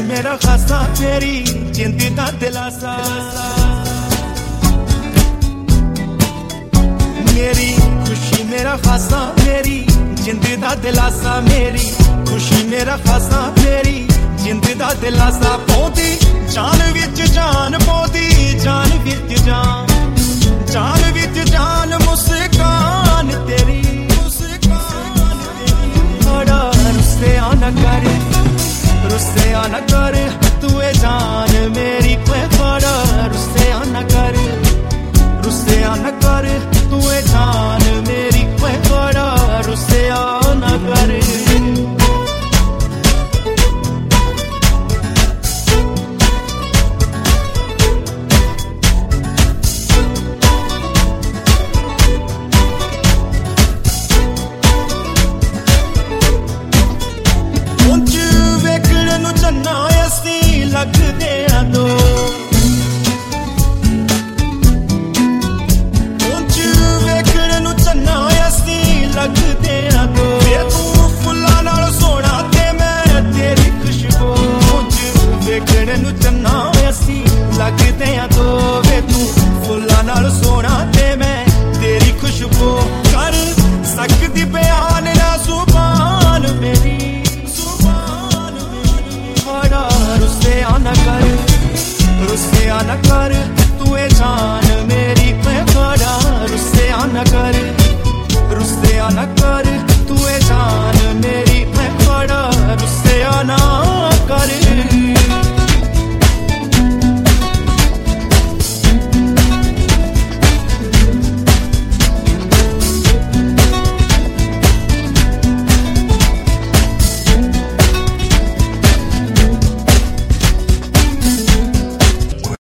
मेरा खासा तेरी जिंद दा दिलासा। मेरी खुशी मेरा खासा मेरी जिंद दा दिलासा। मेरी खुशी मेरा खासा मेरी जिंद दा दिलासा। पौधी जान विच जान पौधी जान विच जान जान विच जान मुस्कान तेरी मुस्कान तेरी। बड़ा रुस्से आना कर रुस्से आना कर तू ए जान मेरी कोई। बड़ा रुस्से आना कर रुस्से आना कर तू ए जान मेरी कोई। बड़ा रुस्से आना कर। लगदे दो उंच वेखण नूं चन्ना असी लगदे दो। तू फुल्लां नाल सोहणा ते मैं तेरी खुशबू। उंच वेखण नूं चन्ना असी लगदे दो। वे तू फुल्लां नाल सोहणा ते मैं तेरी खुशबू। कर सकदी बयान ना जुबान मेरी जुबान मेरी। बड़ा रुस्से आना कर रुस्से आना कर